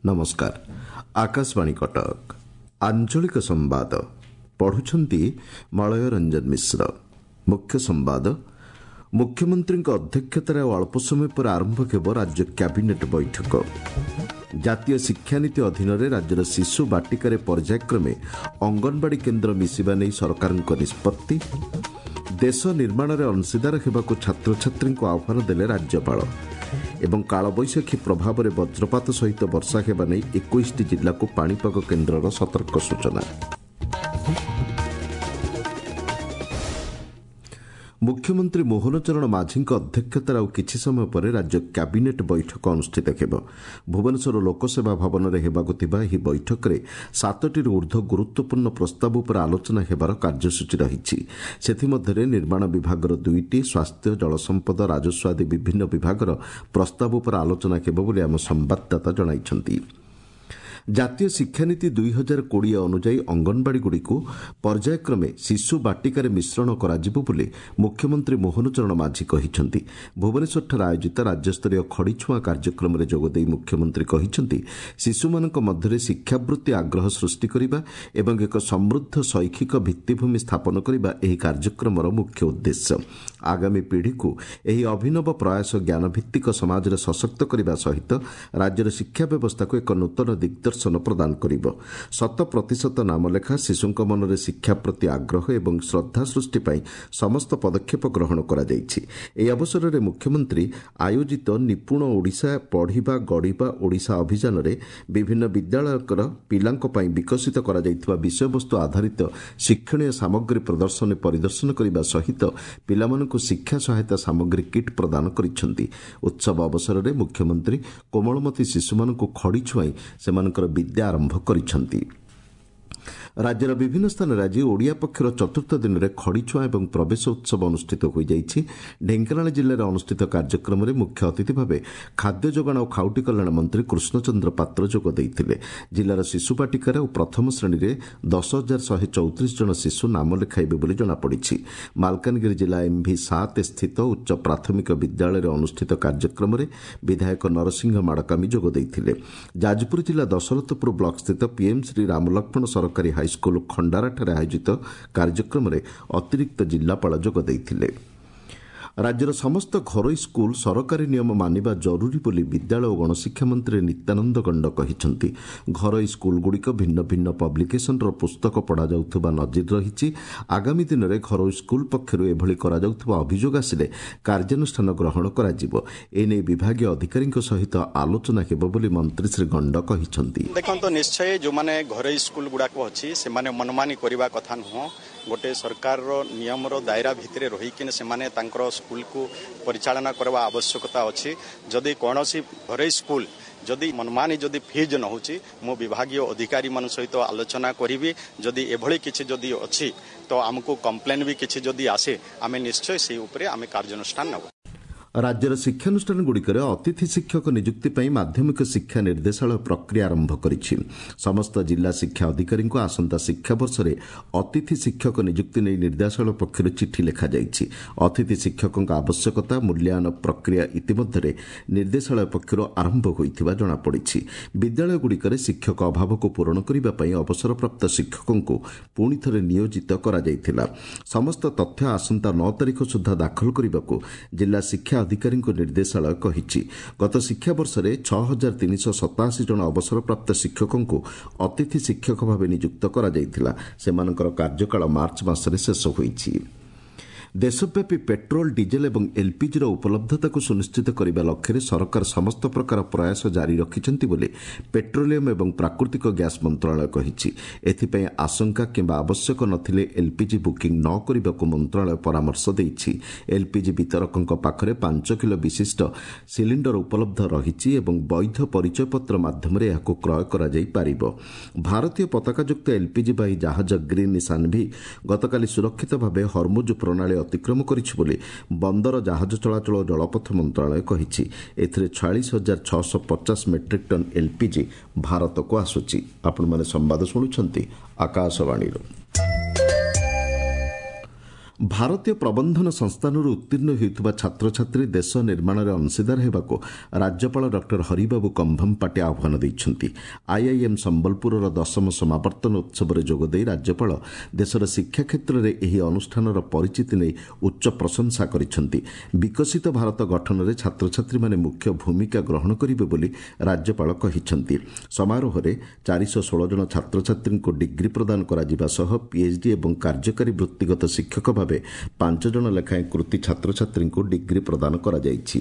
नमस्कार। आकाशवाणी कटक आंचलिक संवाद पढ़ुछंती मलय रंजन मिश्र। मुख्य संवाद मुख्यमंत्री अध्यक्षतार अल्प समय पर आरंभ हेब राज्य कैबिनेट बैठक। जातीय शिक्षानीति अधीन राज्यर शिशु बाटिकार पर्यायक्रमे अंगनवाड़ी केन्द्र मिसिबा नहीं सरकार निष्पत्ति। देश निर्माण में अंशीदार होगाकू छात्र छात्री आह्वान देले राज्यपाल। एवं कालबैशाखी प्रभाव में वज्रपात सहित वर्षा हेबा नहीं 21 जिला को पाणीपाग केन्द्रर सतर्क सूचना। मुख्यमंत्री मोहन चरण माझी अध्यक्षतार आउ किछि समय पर राज्य कैबिनेट बैठक अनुष्ठित हेब। भुवनेश्वर लोकसेवा भवन में हेबाकुथिबा एही बैठक में 7टी ऊर्ध्व गुरुत्वपूर्ण प्रस्ताव पर आलोचना हेबार कार्यसूची रहिछि। सेथिमध्यरे निर्माण विभागर 2टी, स्वास्थ्य, जलसंपद, राजस्व आदि विभिन्न विभागर प्रस्ताव पर आलोचना हेब बोली आम संवाददाता जणाइछन्ति। जातीय शिक्षानीति 2020 अनुଯାयी अंगनवाड़ीगुड़िकु पर्यायक्रमे शिशु बाटिकार मिश्रण कराजिबो बोली मुख्यमंत्री मोहन चरण माझी कहिछन्ति। भुवनेश्वरठार आयोजित राज्यस्तरीय खड़ीछुआ कार्यक्रम में जोगदेई मुख्यमंत्री कहिछन्ति शिशुमानक मध्यरे शिक्षावृत्ति आग्रह सृष्टि करिबा एवं एक समृद्ध शैक्षिक भित्तिभूमि स्थापन करिबा एही कार्यक्रमर मुख्य उद्देश्य। आगामी पीढ़ी को एही अभिनव प्रयास ज्ञानभित्तिक समाज रे सशक्त करिबा सहित राज्यर शिक्षा व्यवस्था को एक नूतन दिग्दर्शन प्रदान करिब। 100% नामलेखा, शिशुंक मनरे शिक्षा प्रति आग्रह एवं श्रद्धा सृष्टि पाई समस्त पदक्षेप ग्रहण करा जायछि। एही अवसर में मुख्यमंत्री आयोजित निपुण ओडिशा पढ़िबा गढ़िबा ओडिशा अभियान रे विभिन्न विद्यालयर पिलांक पाई विकसित करा जायथिबा विषयवस्तु आधारित शिक्षणीय सामग्री प्रदर्शन परिदर्शन करिबा सहित पिलामानकु शिक्षा सहायता सामग्री किट प्रदान करिसेंति। उत्सव अवसर में मुख्यमंत्री कोमलमती शिशुमानकु खड़ी छुआई सेमानकर विद्या आरंभ करिसेंति। राज्यर विभिन्न स्थान में आज ओडिया पक्षर चतुर्थ दिन में खड़ीछुआ और प्रवेश उत्सव अनुष्ठित हो जाइछि। ढेंकानाल जिले में अनुष्ठित कार्यक्रम में मुख्य अतिथि भाव खाद्य जोगाण और खाउटी कल्याण मंत्री कृष्णचंद्र पात्र जोग देइथिले। जिलार शिशु बाटिकार और प्रथम श्रेणी में 10,134 जन शिशु नाम लेखाइबे बोली जଣାपड़िछि। मालकानगिरी जिला MV7 स्थित उच्च प्राथमिक विद्यालय में अनुष्ठित कार्यक्रम में विधायक नरसिंह माड़कामी जोग देइथिले। जाजपुर जिला दशरथपुर ब्लॉक स्थित पीएम श्री रामलक्ष्मण सरकारी हाईस्कूल खंडाराठारे आयोजित कार्यक्रम में अतिरिक्त जिलापाल जोग देइथिले। राज्यर समस्त घरोई स्कूल सरकारी नियम मानिबा जरूरी बोली विद्यालय और गणशिक्षा मंत्री नित्यानंद गंड कहिसेंति। घरोई स्कूलगुड़िक भिन्न भिन्न पब्लिकेशन पुस्तक पढ़ा जाउथबा नजिर रहिछि। आगामी दिन में घरोई स्कूल पक्षरु एभली करा जाउथबा अभियोग आसिले कार्यानुष्ठान ग्रहण कराजिबो। एने विभागीय अधिकारी सहित आलोचना हेबो बोली मंत्री श्री गंड कहिसेंति। देखंतो निश्चय जो माने घरोई स्कूल गुडाक अछि से माने मनमानी करबा कथा नहो। गोटे सरकार नियम दायरा भितर रहीकिन से माने तांकर स्कूल को परिचालना करवा आवश्यकता अछि। जदि कोनोसी घरोई स्कूल जदि मनमानी जदि फीज न होची मो विभागीय अधिकारी मान सहित आलोचना करिवि। जदि एभली किछि जदि अछि तो हमको कंप्लेन भी किछि जदि आसे आमे निश्चय से ऊपर आमे कार्यानुष्ठान नब। राज्यर शिक्षानुष्ठान गुड़िकर अतिथि शिक्षक नियुक्ति पर माध्यमिक शिक्षा निर्देशालय प्रक्रिया आरंभ करिछि। समस्त जिला शिक्षा अधिकारी आसंता शिक्षा वर्ष में अतिथि शिक्षक नियुक्ति नहीं निर्देशालय पक्षर चिठी लिखा जाइछि। अतिथि शिक्षकों आवश्यकता मूल्यांकन प्रक्रिया इतिमध्य निर्देशालय पक्षर आरंभ होइथिबा जଣାपड़िछि। विद्यालय गुड़िकर शिक्षक अभाव को पूरण करने पर अवसरप्राप्त शिक्षकों को पुणी थे नियोजित करा जाइथिला। समस्त तथ्य आसंता 9 तारिख सुधा दाखल करने को जिला शिक्षा अधिकारी निर्देशालय कहिछि। गत शिक्षा वर्ष में 6,387 जन अवसरप्राप्त शिक्षकों को अतिथि शिक्षक भाव नियुक्त करा जाइथिला। सेमानकर कार्यकाल मार्च मासरे शेष होइछि। देशव्यापी पेट्रोल, डिजेल और एलपीजी उपलब्धता को सुनिश्चित करने लक्ष्य सरकार समस्त प्रकार प्रयास जारी रखिछन्ति बोली पेट्रोलियम एवं प्राकृतिक गैस मंत्रालय कहिछि। एथिपई आशंका किंबा आवश्यक नथिले एलपीजी बुकिंग न करने को मंत्रालय परामर्श देइछि। एलपीजी वितरकों पाखरे 5 किलो विशिष्ट सिलिंडर उपलब्ध रहिछि एवं वैध परिचय पत्र माध्यम एहाको क्रय करा जाई पारिबो। भारतीय पताकायुक्त एलपीजी बाही जहाज ग्रीन सान्वी गतकाली सुरक्षित भाव हरमुज प्रणाली अतिक्रम करिछि बोली बंदर जहाज चलाचल और जलपथ मंत्रालय कहिछि। एथिरे 46,650 मेट्रिक टन एलपीजी भारत को आसुछि। आपण माने संवाद सुनुछंती आकाशवाणी। ଭାରତୀୟ ପ୍ରବନ୍ଧନ ସଂସ୍ଥାନରୁ ଉତ୍ତୀର୍ଣ୍ଣ ହେଉଥିବା ଛାତ୍ରଛାତ୍ରୀ ଦେଶ ନିର୍ମାଣରେ ଅଂଶୀଦାର ହେବାକୁ ରାଜ୍ୟପାଳ ଡକ୍ଟର ହରିବାବୁ କମ୍ଭମପାଟି ଆହ୍ୱାନ ଦେଇଛନ୍ତି। ଆଇଆଇଏମ୍ ସମ୍ବଲପୁରର 10ମ ସମାବର୍ତ୍ତନ ଉତ୍ସବରେ ଯୋଗଦେଇ ରାଜ୍ୟପାଳ ଦେଶର ଶିକ୍ଷା କ୍ଷେତ୍ରରେ ଏହି ଅନୁଷ୍ଠାନର ପରିଚିତି ନେଇ ଉଚ୍ଚ ପ୍ରଶଂସା କରିଛନ୍ତି। ବିକଶିତ ଭାରତ ଗଠନରେ ଛାତ୍ରଛାତ୍ରୀମାନେ ମୁଖ୍ୟ ଭୂମିକା ଗ୍ରହଣ କରିବେ ବୋଲି ରାଜ୍ୟପାଳ କହିଛନ୍ତି। ସମାରୋହରେ 416 ଜଣ ଛାତ୍ରଛାତ୍ରୀଙ୍କୁ ଡିଗ୍ରୀ ପ୍ରଦାନ କରାଯିବା ସହ ପିଏଚ୍ଡି ଏବଂ କାର୍ଯ୍ୟକାରୀ ବୃତ୍ତିଗତ ଶିକ୍ଷକ ଭାବେ 5 ଜଣ ଲେଖାଏଁ କୃତି ଛାତ୍ରଛାତ୍ରୀଙ୍କୁ ଡିଗ୍ରୀ ପ୍ରଦାନ କରାଯାଇଛି।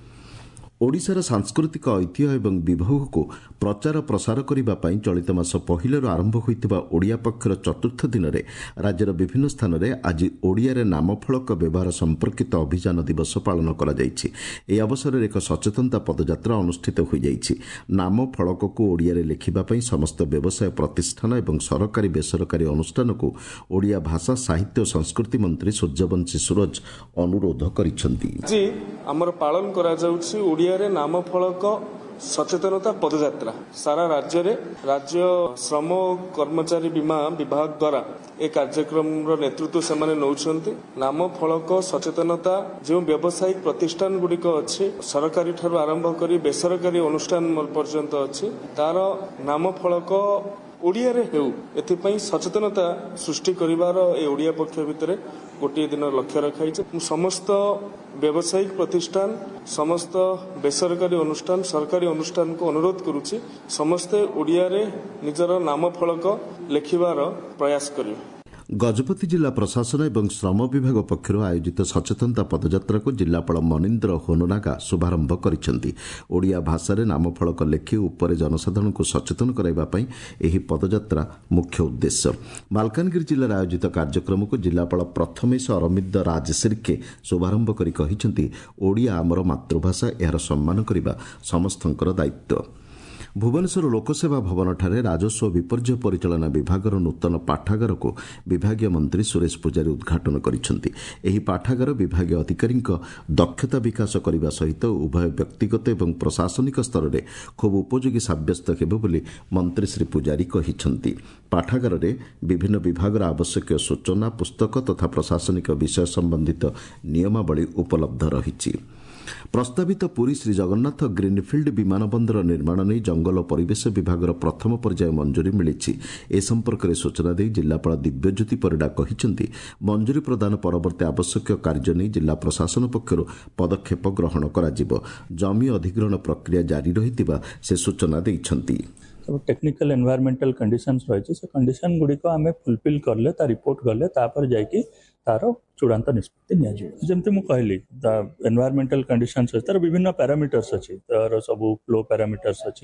ଓଡ଼ିଶାର ସାଂସ୍କୃତିକ ଐତିହ୍ୟ ଏବଂ ବିଭବକୁ ପ୍ରଚାର ପ୍ରସାର କରିବା ପାଇଁ ଚଳିତ ମାସ ପହିଲାରୁ ଆରମ୍ଭ ହୋଇଥିବା ଓଡ଼ିଆ ପକ୍ଷର ଚତୁର୍ଥ ଦିନରେ ରାଜ୍ୟର ବିଭିନ୍ନ ସ୍ଥାନରେ ଆଜି ଓଡ଼ିଆରେ ନାମଫଳକ ବ୍ୟବହାର ସମ୍ପର୍କିତ ଅଭିଯାନ ଦିବସ ପାଳନ କରାଯାଇଛି। ଏହି ଅବସରରେ ଏକ ସଚେତନତା ପଦଯାତ୍ରା ଅନୁଷ୍ଠିତ ହୋଇଯାଇଛି। ନାମଫଳକକୁ ଓଡ଼ିଆରେ ଲେଖିବା ପାଇଁ ସମସ୍ତ ବ୍ୟବସାୟ ପ୍ରତିଷ୍ଠାନ ଏବଂ ସରକାରୀ ବେସରକାରୀ ଅନୁଷ୍ଠାନକୁ ଓଡ଼ିଆ ଭାଷା ସାହିତ୍ୟ ଓ ସଂସ୍କୃତି ମନ୍ତ୍ରୀ ସୂର୍ଯ୍ୟବଂଶୀ ସୁରଜ ଅନୁରୋଧ କରିଛନ୍ତି। ଆମର ପାଳନ କରାଯାଉଛି ଓଡ଼ିଆରେ ନାମଫଳକ ସଚେତନତା ପଦଯାତ୍ରା। ସାରା ରାଜ୍ୟରେ ରାଜ୍ୟ ଶ୍ରମ ଓ କର୍ମଚାରୀ ବୀମା ବିଭାଗ ଦ୍ୱାରା ଏ କାର୍ଯ୍ୟକ୍ରମର ନେତୃତ୍ୱ ସେମାନେ ନେଉଛନ୍ତି। ନାମଫଳକ ସଚେତନତା ଯେଉଁ ବ୍ୟବସାୟିକ ପ୍ରତିଷ୍ଠାନ ଗୁଡ଼ିକ ଅଛି, ସରକାରୀ ଠାରୁ ଆରମ୍ଭ କରି ବେସରକାରୀ ଅନୁଷ୍ଠାନ ପର୍ଯ୍ୟନ୍ତ ଅଛି, ତାର ନାମଫଳକ ଓଡ଼ିଆରେ ହେଉ, ଏଥିପାଇଁ ସଚେତନତା ସୃଷ୍ଟି କରିବାର ଏ ଓଡ଼ିଆ ପକ୍ଷ ଭିତରେ ଗୋଟିଏ ଦିନ ଲକ୍ଷ୍ୟ ରଖାଯାଇଛି। ମୁଁ ସମସ୍ତ ବ୍ୟବସାୟିକ ପ୍ରତିଷ୍ଠାନ, ସମସ୍ତ ବେସରକାରୀ ଅନୁଷ୍ଠାନ, ସରକାରୀ ଅନୁଷ୍ଠାନକୁ ଅନୁରୋଧ କରୁଛି ସମସ୍ତେ ଓଡ଼ିଆରେ ନିଜର ନାମଫଳକ ଲେଖିବାର ପ୍ରୟାସ କରିବେ। ଗଜପତି ଜିଲ୍ଲା ପ୍ରଶାସନ ଏବଂ ଶ୍ରମ ବିଭାଗ ପକ୍ଷରୁ ଆୟୋଜିତ ସଚେତନତା ପଦଯାତ୍ରାକୁ ଜିଲ୍ଲାପାଳ ମନୀନ୍ଦ୍ର ହୋନନାଗା ଶୁଭାରମ୍ଭ କରିଛନ୍ତି। ଓଡ଼ିଆ ଭାଷାରେ ନାମଫଳକ ଲେଖି ଉପରେ ଜନସାଧାରଣଙ୍କୁ ସଚେତନ କରାଇବା ପାଇଁ ଏହି ପଦଯାତ୍ରା ମୁଖ୍ୟ ଉଦ୍ଦେଶ୍ୟ। ମାଲକାନଗିରି ଜିଲ୍ଲାରେ ଆୟୋଜିତ କାର୍ଯ୍ୟକ୍ରମକୁ ଜିଲ୍ଲାପାଳ ପ୍ରଥମେଶ ଅରବିନ୍ଦ ରାଜଶେର୍କେ ଶୁଭାରମ୍ଭ କରି କହିଛନ୍ତି, ଓଡ଼ିଆ ଆମର ମାତୃଭାଷା, ଏହାର ସମ୍ମାନ କରିବା ସମସ୍ତଙ୍କର ଦାୟିତ୍ୱ। ଭୁବନେଶ୍ୱର ଲୋକସେବା ଭବନଠାରେ ରାଜସ୍ୱ ଓ ବିପର୍ଯ୍ୟୟ ପରିଚାଳନା ବିଭାଗର ନୂତନ ପାଠାଗାରକୁ ବିଭାଗୀୟ ମନ୍ତ୍ରୀ ସୁରେଶ ପୂଜାରୀ ଉଦ୍ଘାଟନ କରିଛନ୍ତି। ଏହି ପାଠାଗାର ବିଭାଗୀୟ ଅଧିକାରୀଙ୍କ ଦକ୍ଷତା ବିକାଶ କରିବା ସହିତ ଉଭୟ ବ୍ୟକ୍ତିଗତ ଏବଂ ପ୍ରଶାସନିକ ସ୍ତରରେ ଖୁବ୍ ଉପଯୋଗୀ ସାବ୍ୟସ୍ତ ହେବ ବୋଲି ମନ୍ତ୍ରୀ ଶ୍ରୀ ପୂଜାରୀ କହିଛନ୍ତି। ପାଠାଗାରରେ ବିଭିନ୍ନ ବିଭାଗର ଆବଶ୍ୟକୀୟ ସୂଚନା, ପୁସ୍ତକ ତଥା ପ୍ରଶାସନିକ ବିଷୟ ସମ୍ବନ୍ଧିତ ନିୟମାବଳୀ ଉପଲବ୍ଧ ରହିଛି। ପ୍ରସ୍ତାବିତ ପୁରୀ ଶ୍ରୀଜଗନ୍ନାଥ ଗ୍ରୀନଫିଲ୍ଡ ବିମାନ ବନ୍ଦର ନିର୍ମାଣ ନେଇ ଜଙ୍ଗଲ ଓ ପରିବେଶ ବିଭାଗର ପ୍ରଥମ ପର୍ଯ୍ୟାୟ ମଞ୍ଜୁରୀ ମିଳିଛି। ଏ ସମ୍ପର୍କରେ ସୂଚନା ଦେଇ ଜିଲ୍ଲାପାଳ ଦିବ୍ୟଜ୍ୟୋତି ପରିଡ଼ା କହିଛନ୍ତି, ମଞ୍ଜୁରୀ ପ୍ରଦାନ ପରବର୍ତ୍ତୀ ଆବଶ୍ୟକୀୟ କାର୍ଯ୍ୟ ନେଇ ଜିଲ୍ଲା ପ୍ରଶାସନ ପକ୍ଷରୁ ପଦକ୍ଷେପ ଗ୍ରହଣ କରାଯିବ। ଜମି ଅଧିଗ୍ରହଣ ପ୍ରକ୍ରିୟା ଜାରି ରହିଥିବା ସେ ସୂଚନା ଦେଇଛନ୍ତି। टेक्निकल एनवायरमेंटल कंडीशंस रही से कंडीशन गुड़िक आम फुलफिल कले रिपोर्ट गले तापर जाकि तार चूड़ांत निष्पत्ति निजमती मुझे कहली एनवायरमेंटल कंडीशंस तार विभिन्न पैरामीटर्स अच्छी तार सब फ्लो पैरामीटर्स अच्छी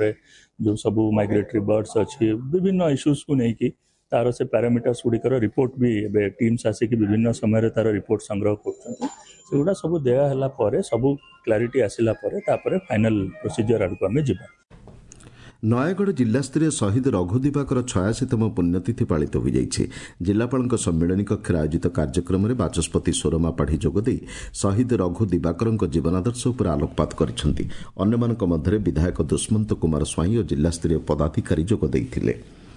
जो सब माइग्रेटरी बर्ड्स अच्छी विभिन्न इश्यूज को लेकिन तार से पैरामीटर्स गुड़िकर रिपोर्ट भी एबे टीम्स आसिक विभिन्न समय तार रिपोर्ट संग्रह करुड़ा सब दिहला सब क्लारिटी आसला फाइनल प्रोसीजर आड़क आम जा। ନୟାଗଡ଼ ଜିଲ୍ଲାସ୍ତରୀୟ ଶହୀଦ ରଘୁ ଦିବାକର 86ତମ ପୁଣ୍ୟତିଥି ପାଳିତ ହୋଇଯାଇଛି। ଜିଲ୍ଲାପାଳଙ୍କ ସମ୍ମିଳନୀ କକ୍ଷରେ ଆୟୋଜିତ କାର୍ଯ୍ୟକ୍ରମରେ ବାଚସ୍ପତି ସୋରମା ପାଢ଼ୀ ଯୋଗଦେଇ ଶହୀଦ ରଘୁ ଦିବାକରଙ୍କ ଜୀବନାଦର୍ଶ ଉପରେ ଆଲୋକପାତ କରିଛନ୍ତି। ଅନ୍ୟମାନଙ୍କ ମଧ୍ୟରେ ବିଧାୟକ ଦୁଷ୍ମନ୍ତ କୁମାର ସ୍ୱାଇଁ ଓ ଜିଲ୍ଲାସ୍ତରୀୟ ପଦାଧିକାରୀ ଯୋଗ ଦେଇଥିଲେ।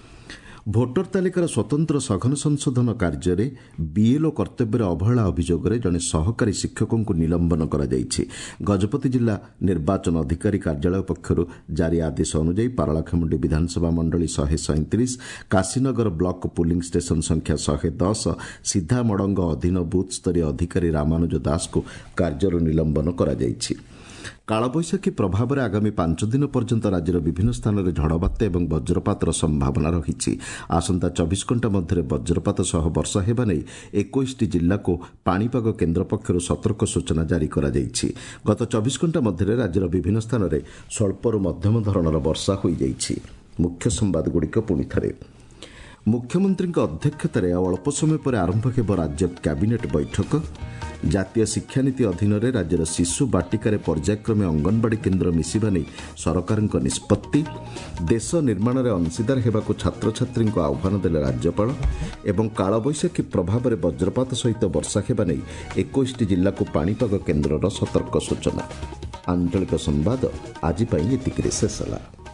ଭୋଟର ତାଲିକାର ସ୍ୱତନ୍ତ୍ର ସଘନ ସଂଶୋଧନ କାର୍ଯ୍ୟରେ ବିଏଲ୍ଓ କର୍ତ୍ତବ୍ୟରେ ଅବହେଳା ଅଭିଯୋଗରେ ଜଣେ ସହକାରୀ ଶିକ୍ଷକଙ୍କୁ ନିଲମ୍ବନ କରାଯାଇଛି। ଗଜପତି ଜିଲ୍ଲା ନିର୍ବାଚନ ଅଧିକାରୀ କାର୍ଯ୍ୟାଳୟ ପକ୍ଷରୁ ଜାରି ଆଦେଶ ଅନୁଯାୟୀ ପାରଳାଖେମୁଣ୍ଡି ବିଧାନସଭା ମଣ୍ଡଳୀ 137, କାଶୀନଗର ବ୍ଲକ ପୁଲିଂ ଷ୍ଟେସନ ସଂଖ୍ୟା 110, ସିଧାମଡ଼ଙ୍ଗ ଅଧୀନ ବୁଥସ୍ତରୀୟ ଅଧିକାରୀ ରାମାନୁଜ ଦାସଙ୍କୁ କାର୍ଯ୍ୟରୁ ନିଲମ୍ବନ କରାଯାଇଛି। କାଳବୈଶାଖୀ ପ୍ରଭାବରେ ଆଗାମୀ 5 ଦିନ ପର୍ଯ୍ୟନ୍ତ ରାଜ୍ୟର ବିଭିନ୍ନ ସ୍ଥାନରେ ଝଡ଼ବାତ୍ୟା ଏବଂ ବଜ୍ରପାତର ସମ୍ଭାବନା ରହିଛି। ଆସନ୍ତା 24 ଘଣ୍ଟା ମଧ୍ୟରେ ବଜ୍ରପାତ ସହ ବର୍ଷା ହେବା ନେଇ 21ଟି ଜିଲ୍ଲାକୁ ପାଣିପାଗ କେନ୍ଦ୍ର ପକ୍ଷରୁ ସତର୍କ ସୂଚନା ଜାରି କରାଯାଇଛି। ଗତ 24 ଘଣ୍ଟା ମଧ୍ୟରେ ରାଜ୍ୟର ବିଭିନ୍ନ ସ୍ଥାନରେ ସ୍ୱଳ୍ପରୁ ମଧ୍ୟମ ଧରଣର ବର୍ଷା ହୋଇଯାଇଛି। ମୁଖ୍ୟ ସମ୍ବାଦଗୁଡ଼ିକ ପୁଣିଥରେ। ମୁଖ୍ୟମନ୍ତ୍ରୀଙ୍କ ଅଧ୍ୟକ୍ଷତାରେ ଆଉ ଅଳ୍ପ ସମୟ ପରେ ଆରମ୍ଭ ହେବ ରାଜ୍ୟ କ୍ୟାବିନେଟ୍ ବୈଠକ। ଜାତୀୟ ଶିକ୍ଷାନୀତି ଅଧୀନରେ ରାଜ୍ୟର ଶିଶୁ ବାଟିକାରେ ପର୍ଯ୍ୟାୟକ୍ରମେ ଅଙ୍ଗନବାଡ଼ି କେନ୍ଦ୍ର ମିଶିବା ନେଇ ସରକାରଙ୍କ ନିଷ୍ପତ୍ତି। ଦେଶ ନିର୍ମାଣରେ ଅଂଶୀଦାର ହେବାକୁ ଛାତ୍ରଛାତ୍ରୀଙ୍କୁ ଆହ୍ୱାନ ଦେଲେ ରାଜ୍ୟପାଳ ଏବଂ କାଳବୈଶାଖୀ ପ୍ରଭାବରେ ବଜ୍ରପାତ ସହିତ ବର୍ଷା ହେବା ନେଇ 21ଟି ଜିଲ୍ଲାକୁ ପାଣିପାଗ କେନ୍ଦ୍ରର ସତର୍କ ସୂଚନା। ଆଞ୍ଚଳିକ ସମ୍ବାଦ ଆଜି ପାଇଁ ଏତିକିରେ ଶେଷ ହେଲା।